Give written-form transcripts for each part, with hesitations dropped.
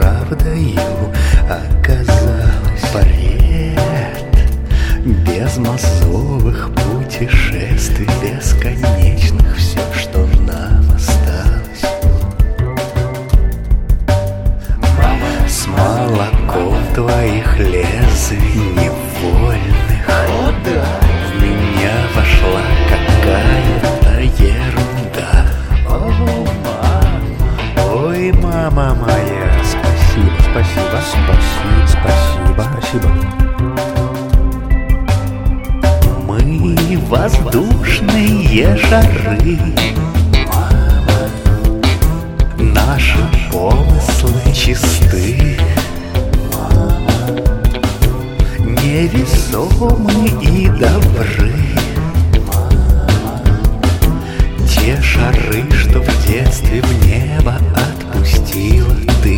правдою оказалось. Бред безмозговых путешествий бесконечных, все, что нам осталось. С молоком твоих лезвий невольных в меня вошла какая-то ерунда. О, мама, ой, мама моя, спасибо, спасибо, спасибо, спасибо, спасибо. Мы воздушные шары, наши помыслы чисты, невесомы и добры. Те шары, что в детстве в небо отпустила ты.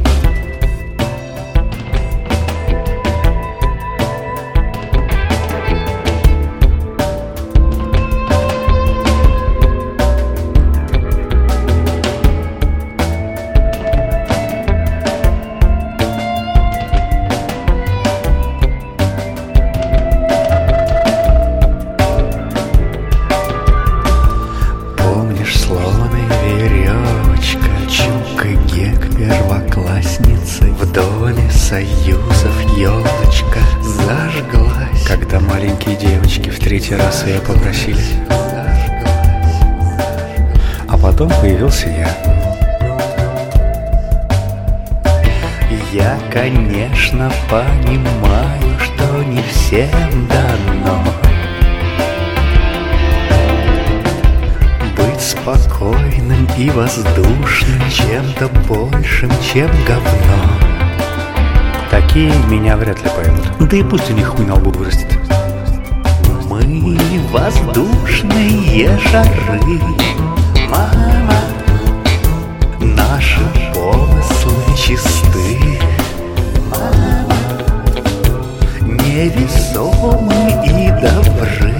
Слон и веревочка, Чук и Гек первоклассницы. В доме союзов елочка зажглась, когда маленькие девочки в третий раз ее попросили. А потом появился я. Я, конечно, понимаю, что не всем дано спокойным и воздушным, чем-то большим, чем говно. Такие меня вряд ли поймут. Да и пусть у них хуй на лбу вырастет. Мы воздушные шары, мама, наши помыслы чисты, мама, невесомы и добры.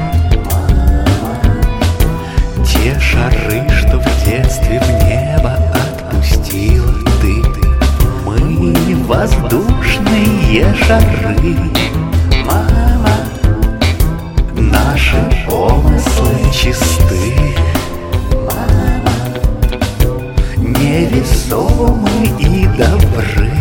Те шары, что в детстве в небо отпустила ты. Мы воздушные шары, мама, наши помыслы чисты, мама, невесомы и добры.